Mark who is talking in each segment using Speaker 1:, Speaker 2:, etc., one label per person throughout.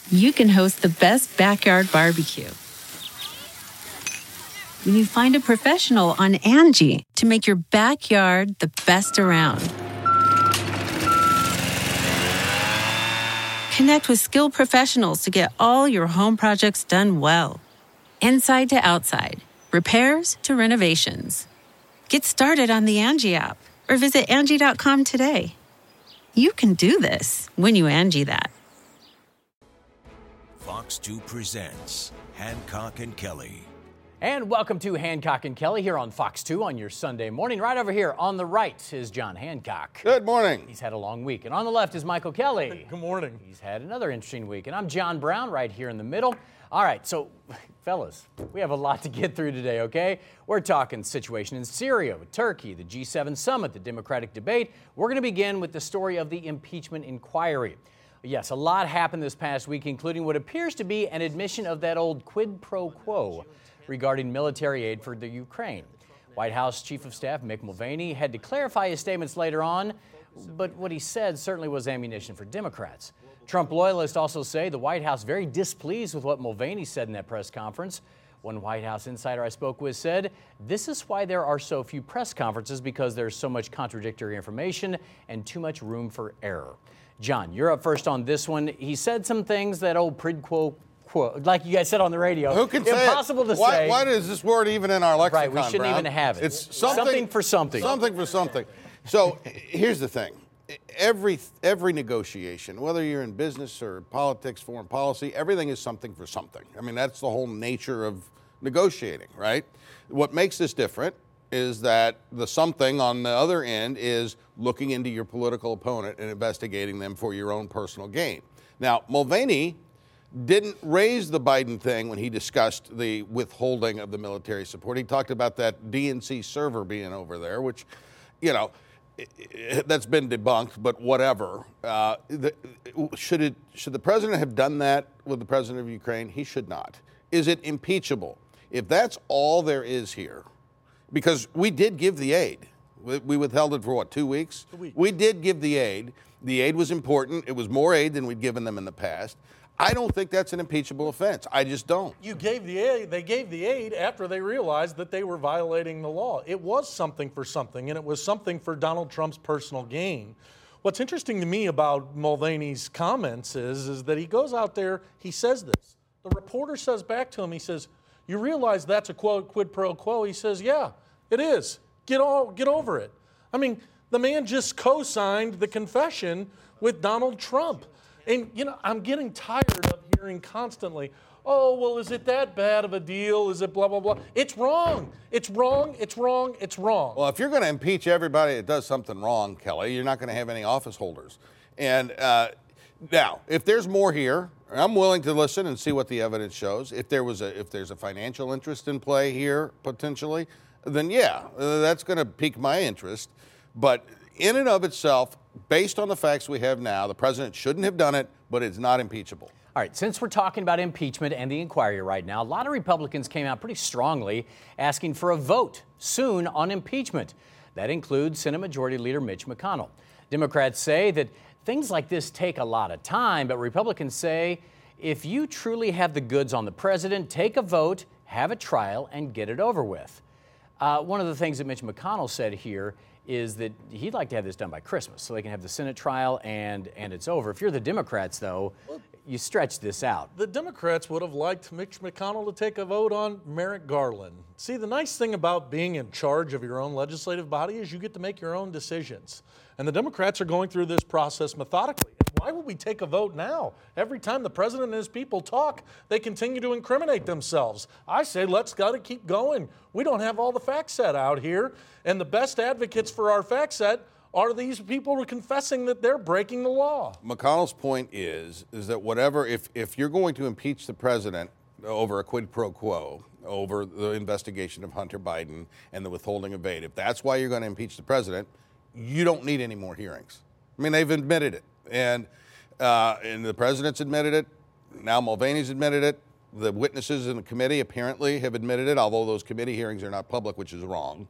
Speaker 1: you can host the best backyard barbecue. When you find a professional on Angie to make your backyard the best around. Connect with skilled professionals to get all your home projects done well. Inside to outside, repairs to renovations. Get started on the Angie app or visit Angie.com today. You can do this when you Angie that.
Speaker 2: Fox 2 presents Hancock and Kelly.
Speaker 3: And welcome to Hancock and Kelly here on Fox 2 on your Sunday morning. Right over here on the right is John Hancock.
Speaker 4: Good morning.
Speaker 3: He's had a long week. And on the left is Michael Kelly.
Speaker 5: Good morning.
Speaker 3: He's had another interesting week. And I'm John Brown right here in the middle. All right, so fellas, we have a lot to get through today, okay? We're talking situation in Syria, with Turkey, the G7 summit, the Democratic debate. We're going to begin with the story of the impeachment inquiry. Yes, a lot happened this past week, including what appears to be an admission of that old quid pro quo regarding military aid for the Ukraine. White House Chief of Staff Mick Mulvaney had to clarify his statements later on, but what he said certainly was ammunition for Democrats. Trump loyalists also say the White House very displeased with what Mulvaney said in that press conference. One White House insider I spoke with said, "This is why there are so few press conferences, because there's so much contradictory information and too much room for error." John, you're up first on this one. He said some things that old quid pro quo, like you guys said on the radio.
Speaker 4: Who can say it?
Speaker 3: Impossible to say.
Speaker 4: Why is this word even in our lexicon,
Speaker 3: Right, we shouldn't
Speaker 4: Brown?
Speaker 3: even have it.
Speaker 4: It's
Speaker 3: something for something.
Speaker 4: Something for something. So here's the thing. Every negotiation, whether you're in business or politics, foreign policy, everything is something for something. I mean, that's the whole nature of negotiating, right? What makes this different is that the something on the other end is looking into your political opponent and investigating them for your own personal gain. Now, Mulvaney didn't raise the Biden thing when he discussed the withholding of the military support. He talked about that DNC server being over there, which, you know, that's been debunked, but whatever. Should the president have done that with the president of Ukraine? He should not. Is it impeachable? If that's all there is here, because we did give the aid. We withheld it for what, 2 weeks?
Speaker 5: 2 weeks.
Speaker 4: We did give the aid. The aid was important. It was more aid than we'd given them in the past. I don't think that's an impeachable offense. I just don't.
Speaker 5: You gave the aid. They gave the aid after they realized that they were violating the law. It was something for something, and it was something for Donald Trump's personal gain. What's interesting to me about Mulvaney's comments is that he goes out there, he says this. The reporter says back to him, he says, "You realize that's a quid pro quo?" He says, "Yeah, it is. Get over it." I mean, the man just co-signed the confession with Donald Trump. And, you know, I'm getting tired of hearing constantly, "Oh, well, is it that bad of a deal? Is it blah, blah, blah?" It's wrong. It's wrong. It's wrong. It's wrong.
Speaker 4: Well, if you're going to impeach everybody that does something wrong, Kelly, you're not going to have any office holders. And now, if there's more here, I'm willing to listen and see what the evidence shows. If there's a financial interest in play here, potentially, then yeah, that's going to pique my interest. But in and of itself, based on the facts we have now, the president shouldn't have done it, but it's not impeachable.
Speaker 3: All right, since we're talking about impeachment and the inquiry right now, a lot of Republicans came out pretty strongly asking for a vote soon on impeachment. That includes Senate Majority Leader Mitch McConnell. Democrats say that things like this take a lot of time, but Republicans say if you truly have the goods on the president, take a vote, have a trial, and get it over with. One of the things that Mitch McConnell said here is that he'd like to have this done by Christmas so they can have the Senate trial and it's over. If you're the Democrats, though, you stretch this out.
Speaker 5: The Democrats would have liked Mitch McConnell to take a vote on Merrick Garland. See, the nice thing about being in charge of your own legislative body is you get to make your own decisions. And the Democrats are going through this process methodically. Why would we take a vote now? Every time the president and his people talk, they continue to incriminate themselves. I say, let's gotta keep going. We don't have all the facts set out here. And the best advocates for our fact set are these people who are confessing that they're breaking the law.
Speaker 4: McConnell's point is that whatever, if you're going to impeach the president over a quid pro quo, over the investigation of Hunter Biden and the withholding of aid, if that's why you're going to impeach the president, you don't need any more hearings. I mean, they've admitted it. And the president's admitted it. Now Mulvaney's admitted it. The witnesses in the committee apparently have admitted it, although those committee hearings are not public, which is wrong.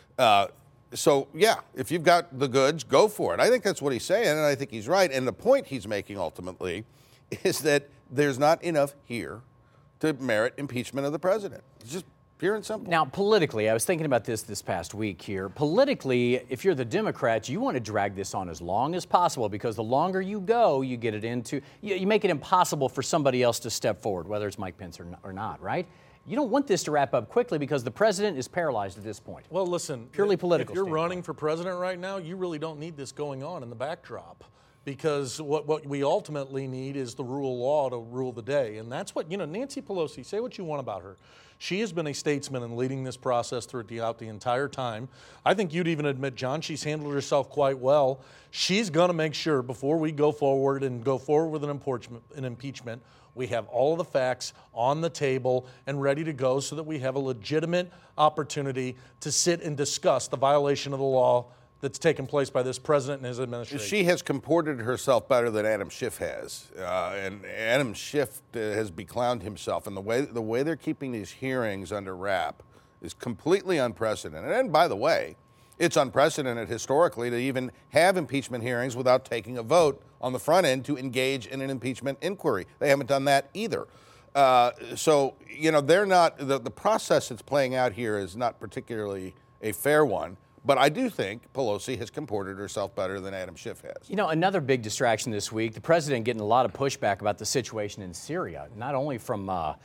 Speaker 4: So, yeah, if you've got the goods, go for it. I think that's what he's saying, and I think he's right. And the point he's making ultimately is that there's not enough here to merit impeachment of the president. It's just pure and simple.
Speaker 3: Now, politically, I was thinking about this past week here. Politically, if you're the Democrats, you want to drag this on as long as possible because the longer you go, you get it into, you make it impossible for somebody else to step forward, whether it's Mike Pence or not, right? You don't want this to wrap up quickly because the president is paralyzed at this point.
Speaker 5: Well, listen,
Speaker 3: purely political.
Speaker 5: If you're running for president right now, you really don't need this going on in the backdrop. Because what we ultimately need is the rule of law to rule the day. And that's what, Nancy Pelosi, say what you want about her. She has been a statesman in leading this process throughout the entire time. I think you'd even admit, John, she's handled herself quite well. She's going to make sure before we go forward with an impeachment, we have all of the facts on the table and ready to go so that we have a legitimate opportunity to sit and discuss the violation of the law that's taken place by this president and his administration.
Speaker 4: She has comported herself better than Adam Schiff has. And Adam Schiff has beclowned himself. And the way they're keeping these hearings under wrap is completely unprecedented. And by the way, it's unprecedented historically to even have impeachment hearings without taking a vote on the front end to engage in an impeachment inquiry. They haven't done that either. So, they're not, the process that's playing out here is not particularly a fair one. But I do think Pelosi has comported herself better than Adam Schiff has.
Speaker 3: Another big distraction this week, the president getting a lot of pushback about the situation in Syria, not only from,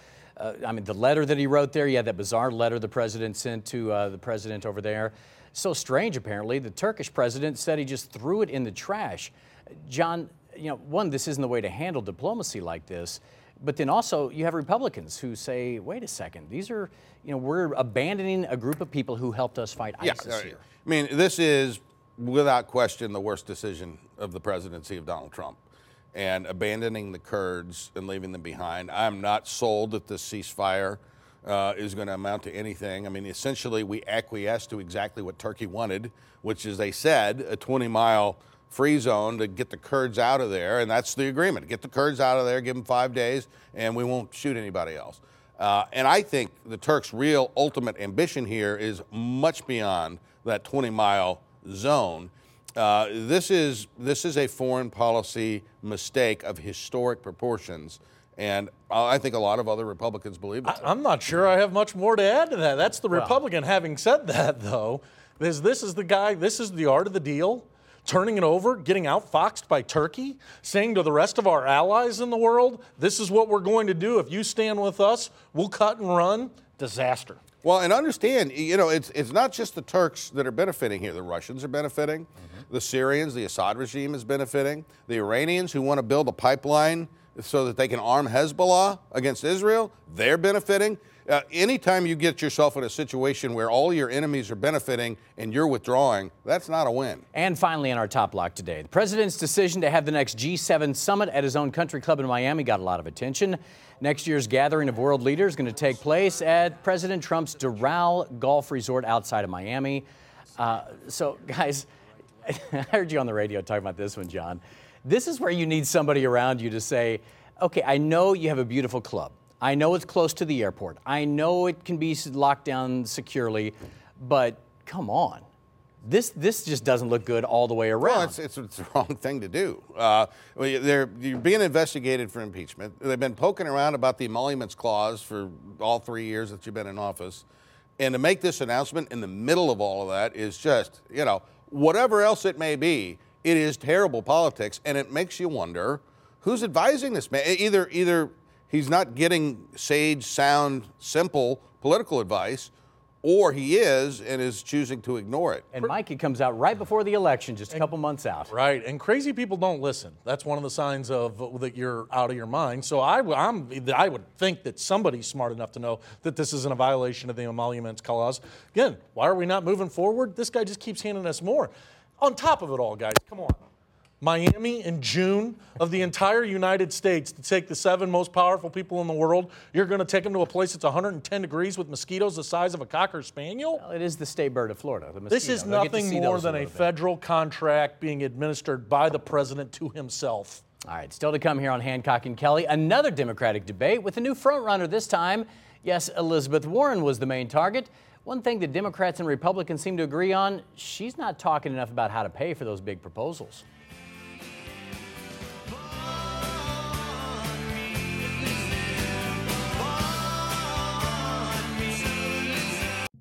Speaker 3: the letter that he wrote there. You had that bizarre letter the president sent to the president over there. So strange, apparently. The Turkish president said he just threw it in the trash. John, one, this isn't the way to handle diplomacy like this. But then also you have Republicans who say, wait a second, these are, we're abandoning a group of people who helped us fight ISIS here.
Speaker 4: I mean, this is without question the worst decision of the presidency of Donald Trump. And abandoning the Kurds and leaving them behind. I'm not sold that this ceasefire is going to amount to anything. I mean, essentially we acquiesced to exactly what Turkey wanted, which is, they said, a 20-mile free zone to get the Kurds out of there, and that's the agreement. Get the Kurds out of there, give them 5 days, and we won't shoot anybody else. And I think the Turks' real ultimate ambition here is much beyond that 20-mile zone. This is a foreign policy mistake of historic proportions, and I think a lot of other Republicans believe it.
Speaker 5: I'm not sure I have much more to add to that. That's the Republican. Having said that, though, this is the art of the deal. Turning it over, getting outfoxed by Turkey, saying to the rest of our allies in the world, this is what we're going to do. If you stand with us, we'll cut and run. Disaster.
Speaker 4: Well, and understand, it's not just the Turks that are benefiting here. The Russians are benefiting. Mm-hmm. The Syrians, the Assad regime is benefiting. The Iranians who want to build a pipeline so that they can arm Hezbollah against Israel, they're benefiting. Anytime you get yourself in a situation where all your enemies are benefiting and you're withdrawing, that's not a win.
Speaker 3: And finally, in our top block today, the president's decision to have the next G7 summit at his own country club in Miami got a lot of attention. Next year's gathering of world leaders is going to take place at President Trump's Doral Golf Resort outside of Miami. So, guys, I heard you on the radio talking about this one, John. This is where you need somebody around you to say, okay, I know you have a beautiful club. I know it's close to the airport. I know it can be locked down securely, but come on. This just doesn't look good all the way around.
Speaker 4: Well, it's the wrong thing to do. You're being investigated for impeachment. They've been poking around about the emoluments clause for all 3 years that you've been in office. And to make this announcement in the middle of all of that is just, whatever else it may be, it is terrible politics. And it makes you wonder, who's advising this man? Either he's not getting sage, sound, simple political advice, or he is and is choosing to ignore it.
Speaker 3: And Mike, it comes out right before the election, just a couple months out.
Speaker 5: Right, and crazy people don't listen. That's one of the signs of that you're out of your mind. So I would think that somebody's smart enough to know that this isn't a violation of the emoluments clause. Again, why are we not moving forward? This guy just keeps handing us more. On top of it all, guys, come on. Miami in June of the entire United States to take the 7 most powerful people in the world. You're going to take them to a place that's 110 degrees with mosquitoes the size of a Cocker Spaniel?
Speaker 3: Well, it is the state bird of Florida, the mosquito.
Speaker 5: This is nothing more than a federal contract being administered by the president to himself.
Speaker 3: All right, still to come here on Hancock and Kelly, another Democratic debate with a new frontrunner this time. Yes, Elizabeth Warren was the main target. One thing the Democrats and Republicans seem to agree on, she's not talking enough about how to pay for those big proposals.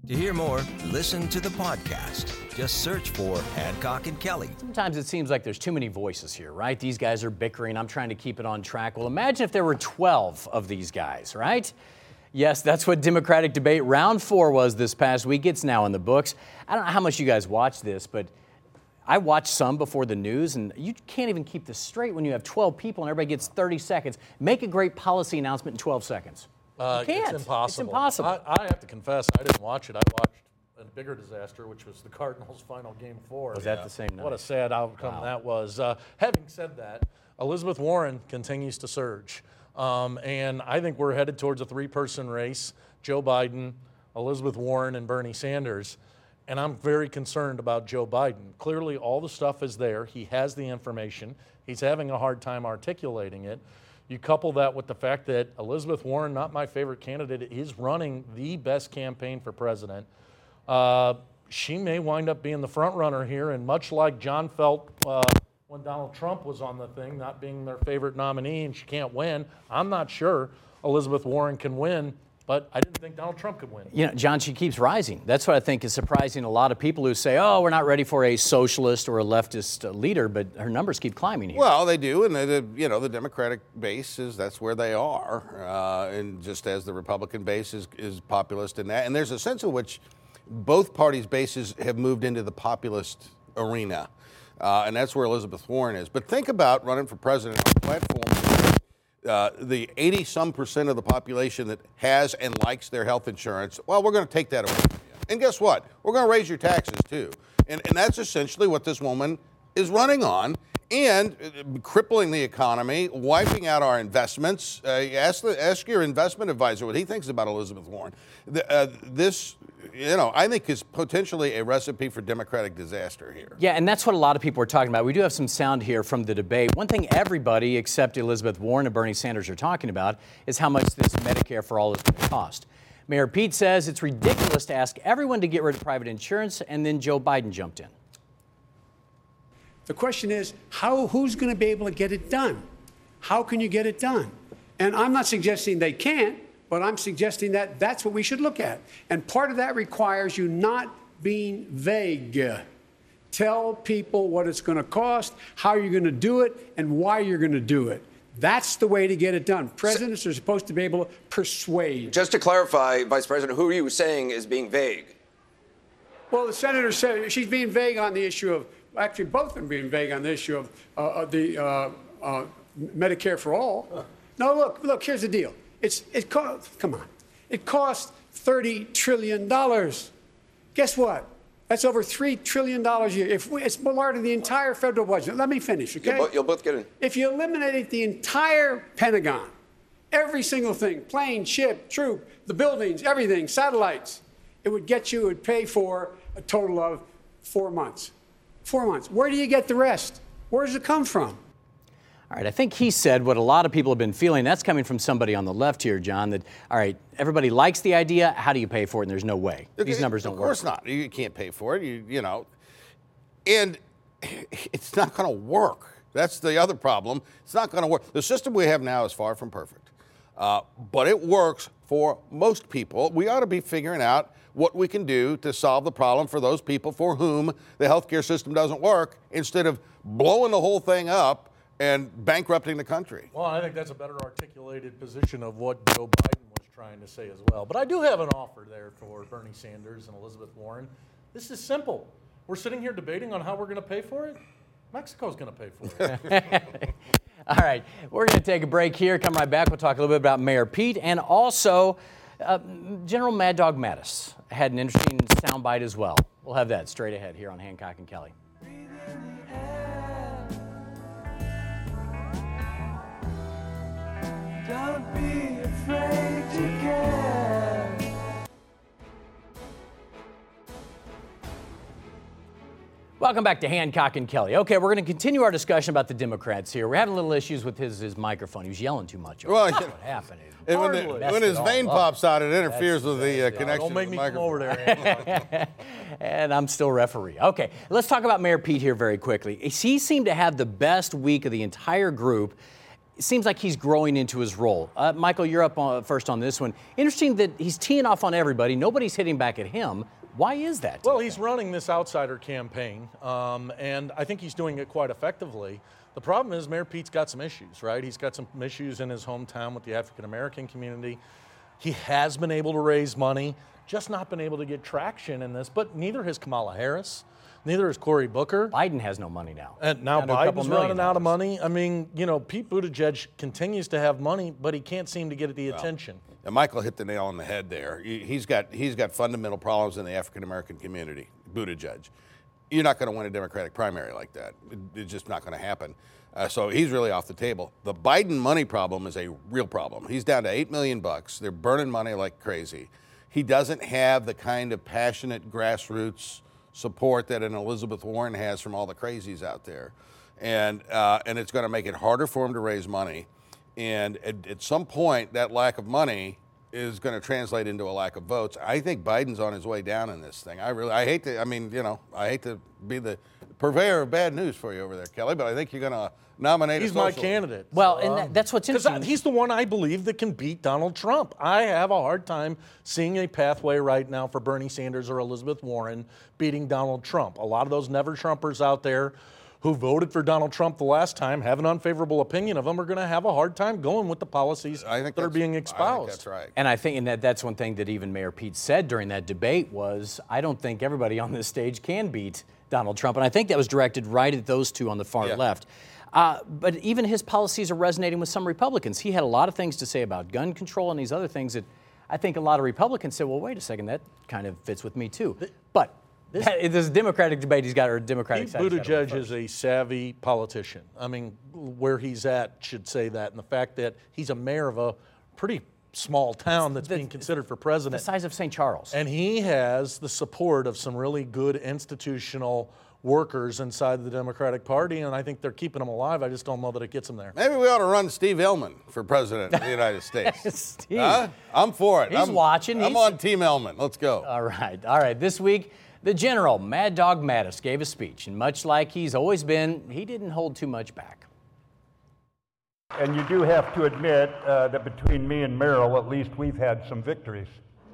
Speaker 2: To hear more, listen to the podcast. Just search for Hancock and Kelly.
Speaker 3: Sometimes it seems like there's too many voices here, right? These guys are bickering. I'm trying to keep it on track. Well, imagine if there were 12 of these guys, right? Yes, that's what Democratic debate round 4 was this past week. It's now in the books. I don't know how much you guys watch this, but I watched some before the news, and you can't even keep this straight when you have 12 people and everybody gets 30 seconds. Make a great policy announcement in 12 seconds. You can't.
Speaker 5: It's impossible.
Speaker 3: It's impossible.
Speaker 5: I have to confess, I didn't watch it. I watched a bigger disaster, which was the Cardinals' final game 4.
Speaker 3: Was that the same night?
Speaker 5: What a sad outcome that was. Having said that, Elizabeth Warren continues to surge. And I think we're headed towards a 3-person race, Joe Biden, Elizabeth Warren, and Bernie Sanders. And I'm very concerned about Joe Biden. Clearly, all the stuff is there. He has the information. He's having a hard time articulating it. You couple that with the fact that Elizabeth Warren, not my favorite candidate, is running the best campaign for president. She may wind up being the front runner here, and much like John felt when Donald Trump was on the thing, not being their favorite nominee and she can't win, I'm not sure Elizabeth Warren can win, but I didn't think Donald Trump could win.
Speaker 3: You know, John, she keeps rising. That's what I think is surprising a lot of people who say, oh, we're not ready for a socialist or a leftist leader, but her numbers keep climbing here.
Speaker 4: Well, they do, and the Democratic base that's where they are, and just as the Republican base is populist in that. And there's a sense in which both parties' bases have moved into the populist arena, and that's where Elizabeth Warren is. But think about running for president on a platform. The 80-some% of the population that has and likes their health insurance, well, we're going to take that away from you. And guess what? We're going to raise your taxes, too. And that's essentially what this woman is running on, and crippling the economy, wiping out our investments. Ask your investment advisor what he thinks about Elizabeth Warren. This, I think is potentially a recipe for Democratic disaster here.
Speaker 3: Yeah, and that's what a lot of people are talking about. We do have some sound here from the debate. One thing everybody except Elizabeth Warren and Bernie Sanders are talking about is how much this Medicare for All is going to cost. Mayor Pete says it's ridiculous to ask everyone to get rid of private insurance, and then Joe Biden jumped in.
Speaker 6: The question is, who's going to be able to get it done? How can you get it done? And I'm not suggesting they can't, but I'm suggesting that that's what we should look at. And part of that requires you not being vague. Tell people what it's going to cost, how you're going to do it, and why you're going to do it. That's the way to get it done. Presidents are supposed to be able to persuade.
Speaker 7: Just to clarify, Vice President, who are you saying is being vague?
Speaker 6: Well, the senator said she's being vague on the issue of, actually both of them being vague on the issue of the Medicare for All. No, look, here's the deal. Come on. It costs $30 trillion. Guess what? That's over $3 trillion a year. It's more than the entire federal budget. Let me finish, okay?
Speaker 7: You'll both get in.
Speaker 6: If you eliminated the entire Pentagon, every single thing, plane, ship, troop, the buildings, everything, satellites, it would pay for a total of 4 months. 4 months. Where do you get the rest? Where does it come from?
Speaker 3: All right, I think he said what a lot of people have been feeling. That's coming from somebody on the left here, John, that, all right, everybody likes the idea. How do you pay for it? And there's no way. These numbers don't work.
Speaker 4: Of course not. You can't pay for it, and it's not going to work. That's the other problem. It's not going to work. The system we have now is far from perfect, but it works for most people. We ought to be figuring out what we can do to solve the problem for those people for whom the healthcare system doesn't work, instead of blowing the whole thing up and bankrupting the country.
Speaker 5: Well, I think that's a better articulated position of what Joe Biden was trying to say as well. But I do have an offer there for Bernie Sanders and Elizabeth Warren. This is simple. We're sitting here debating on how we're going to pay for it. Mexico's going to pay for it.
Speaker 3: All right, we're going to take a break here. Come right back. We'll talk a little bit about Mayor Pete, and also General Mad Dog Mattis had an interesting soundbite as well. We'll have that straight ahead here on Hancock and Kelly.
Speaker 8: Don't be afraid to care.
Speaker 3: Welcome back to Hancock and Kelly. Okay, we're going to continue our discussion about the Democrats here. We're having a little issues with his microphone. He was yelling too much.
Speaker 4: Well,
Speaker 3: what happened?
Speaker 4: When his vein pops out, it interferes with the connection.
Speaker 5: Don't make
Speaker 4: to
Speaker 5: me
Speaker 4: the
Speaker 5: come over
Speaker 4: microphone.
Speaker 5: there.
Speaker 3: And I'm still referee. Okay, let's talk about Mayor Pete here very quickly. He seemed to have the best week of the entire group. it seems like he's growing into his role. Michael, you're up first on this one. Interesting that he's teeing off on everybody. Nobody's hitting back at him. Why is that?
Speaker 5: Well, he's running this outsider campaign, and I think he's doing it quite effectively. The problem is Mayor Pete's got some issues, right? He's got some issues in his hometown with the African-American community. He has been able to raise money, just not been able to get traction in this, but neither has Kamala Harris. Neither is Cory Booker.
Speaker 3: Biden has no money now.
Speaker 5: And now Biden's running out of money. I mean, Pete Buttigieg continues to have money, but he can't seem to get the attention.
Speaker 4: And Michael hit the nail on the head there. He's got fundamental problems in the African-American community, Buttigieg. You're not going to win a Democratic primary like that. It's just not going to happen. So he's really off the table. The Biden money problem is a real problem. He's down to $8 million. They're burning money like crazy. He doesn't have the kind of passionate grassroots support that an Elizabeth Warren has from all the crazies out there. And it's going to make it harder for him to raise money. And at some point, that lack of money is going to translate into a lack of votes. I think Biden's on his way down in this thing. I hate to be the purveyor of bad news for you over there, Kelly, but I think you're going to nominate
Speaker 5: He's my candidate.
Speaker 3: Well, and that's what's interesting.
Speaker 5: Because he's the one I believe that can beat Donald Trump. I have a hard time seeing a pathway right now for Bernie Sanders or Elizabeth Warren beating Donald Trump. A lot of those never-Trumpers out there who voted for Donald Trump the last time, have an unfavorable opinion of him, are going to have a hard time going with the policies that are being espoused.
Speaker 4: I think that's right.
Speaker 3: And I think that's one thing that even Mayor Pete said during that debate was, I don't think everybody on this stage can beat Donald Trump. And I think that was directed right at those two on the far left. But even his policies are resonating with some Republicans. He had a lot of things to say about gun control and these other things that I think a lot of Republicans said, well, wait a second, that kind of fits with me too. But this Democratic debate he's got, or Democratic side.
Speaker 5: Buttigieg is a savvy politician. I mean, where he's at should say that. And the fact that he's a mayor of a pretty small town that's being considered for president.
Speaker 3: The size of St. Charles.
Speaker 5: And he has the support of some really good institutional workers inside the Democratic Party, and I think they're keeping him alive. I just don't know that it gets him there.
Speaker 4: Maybe we ought to run Steve Ellman for president of the United States.
Speaker 3: Steve.
Speaker 4: I'm for it.
Speaker 3: He's watching.
Speaker 4: I'm on Team Ellman. Let's go.
Speaker 3: All right. This week, the General, Mad Dog Mattis, gave a speech, and much like he's always been, he didn't hold too much back.
Speaker 9: And you do have to admit that between me and Merrill, at least we've had some victories.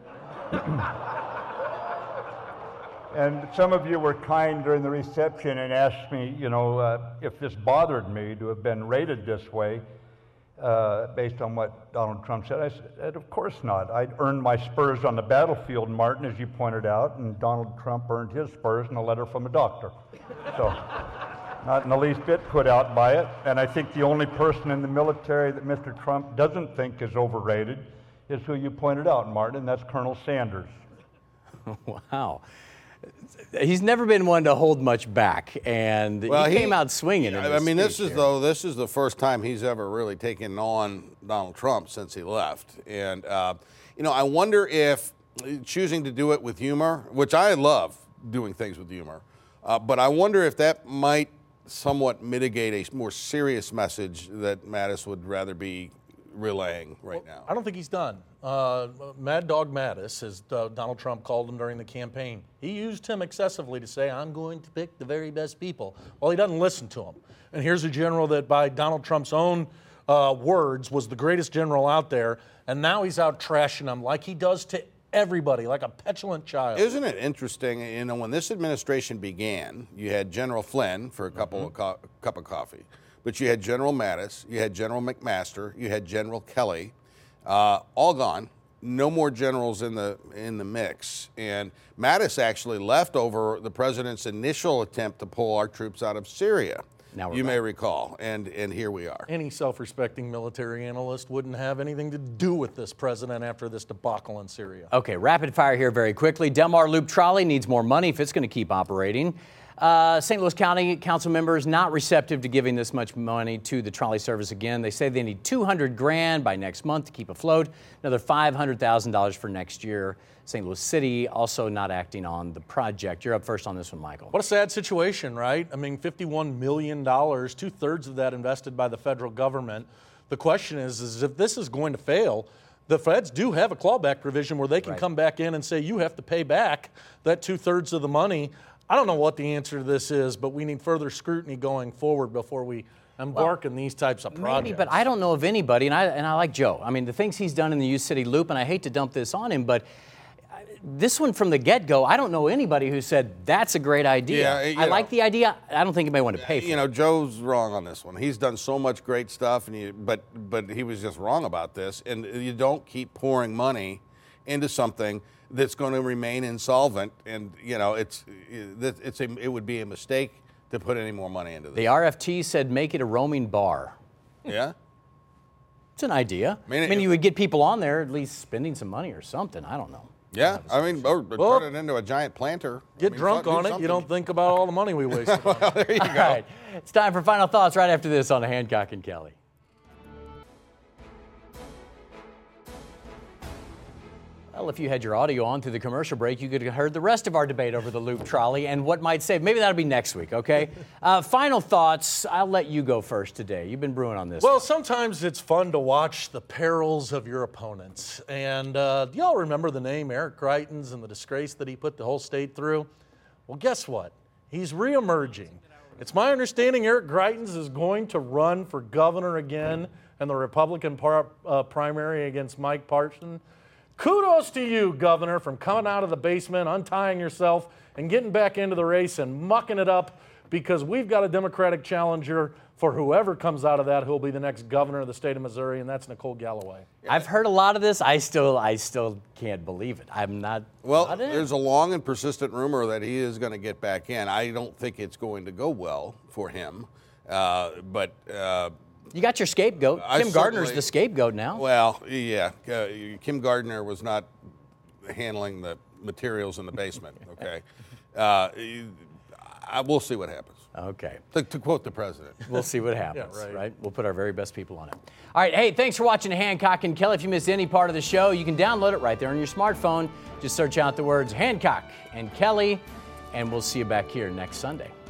Speaker 9: And some of you were kind during the reception and asked me, if this bothered me to have been rated this way based on what Donald Trump said. I said, of course not. I'd earned my spurs on the battlefield, Martin, as you pointed out, and Donald Trump earned his spurs in a letter from a doctor. So, not in the least bit put out by it. And I think the only person in the military that Mr. Trump doesn't think is overrated is who you pointed out, Martin, and that's Colonel Sanders.
Speaker 3: Wow. He's never been one to hold much back, and he came out swinging.
Speaker 4: This is the first time he's ever really taken on Donald Trump since he left. And, I wonder if choosing to do it with humor, which I love doing things with humor, but I wonder if that might somewhat mitigate a more serious message that Mattis would rather be relaying right now.
Speaker 5: I don't think he's done. Mad Dog Mattis, as Donald Trump called him during the campaign, he used him excessively to say, I'm going to pick the very best people. Well, he doesn't listen to him. And here's a general that by Donald Trump's own words was the greatest general out there, and now he's out trashing him like he does to everybody, like a petulant child.
Speaker 4: Isn't it interesting, when this administration began, you had General Flynn for a cup of coffee. But you had General Mattis, you had General McMaster, you had General Kelly, all gone. No more generals in the mix. And Mattis actually left over the president's initial attempt to pull our troops out of Syria. You may recall, and here we are.
Speaker 5: Any self-respecting military analyst wouldn't have anything to do with this president after this debacle in Syria.
Speaker 3: Okay, rapid fire here very quickly. Delmar Loop Trolley needs more money if it's going to keep operating. St. Louis County Council members not receptive to giving this much money to the trolley service again. They say they need $200,000 by next month to keep afloat, another $500,000 for next year. St. Louis City also not acting on the project. You're up first on this one, Michael.
Speaker 5: What a sad situation, right? I mean, $51 million, 2/3 of that invested by the federal government. The question is if this is going to fail, the feds do have a clawback provision where they can come back in and say you have to pay back that 2/3 of the money. I don't know what the answer to this is, but we need further scrutiny going forward before we embark in these types of projects.
Speaker 3: Maybe, but I don't know of anybody, and I like Joe. I mean, the things he's done in the U City Loop, and I hate to dump this on him, but this one from the get-go, I don't know anybody who said, that's a great idea.
Speaker 4: Yeah,
Speaker 3: I like the idea. I don't think anybody wanted to pay for it.
Speaker 4: You know, Joe's wrong on this one. He's done so much great stuff, but he was just wrong about this. And you don't keep pouring money into something that's going to remain insolvent. And, you know, it would be a mistake to put any more money into this.
Speaker 3: The RFT said make it a roaming bar.
Speaker 4: Yeah?
Speaker 3: It's an idea. I mean, you would get people on there at least spending some money or something. I don't know.
Speaker 4: Yeah, I mean, or turn it into a giant planter.
Speaker 5: Get drunk on it. You don't think about all the money we wasted.
Speaker 4: Well, there you go.
Speaker 3: All right. It's time for final thoughts right after this on Hancock and Kelly. Well, if you had your audio on through the commercial break, you could have heard the rest of our debate over the Loop Trolley and what might save. Maybe that'll be next week, okay? Final thoughts. I'll let you go first today. You've been brewing on this.
Speaker 5: Well, sometimes it's fun to watch the perils of your opponents. And do y'all remember the name Eric Greitens and the disgrace that he put the whole state through? Well, guess what? He's reemerging. It's my understanding Eric Greitens is going to run for governor again in the Republican primary against Mike Parson. Kudos to you, Governor, from coming out of the basement, untying yourself, and getting back into the race and mucking it up, because we've got a Democratic challenger for whoever comes out of that who'll be the next governor of the state of Missouri, and that's Nicole Galloway.
Speaker 3: I've heard a lot of this. I still can't believe it. I'm not.
Speaker 4: Well, there's a long and persistent rumor that he is going to get back in. I don't think it's going to go well for him, but.
Speaker 3: You got your scapegoat. Kim Gardner's the scapegoat now.
Speaker 4: Well, yeah. Kim Gardner was not handling the materials in the basement, okay? We'll see what happens.
Speaker 3: Okay.
Speaker 4: To quote the president.
Speaker 3: We'll see what happens,
Speaker 5: Yeah,
Speaker 3: right? We'll put our very best people on it. All right, hey, thanks for watching Hancock and Kelly. If you missed any part of the show, you can download it right there on your smartphone. Just search out the words Hancock and Kelly, and we'll see you back here next Sunday.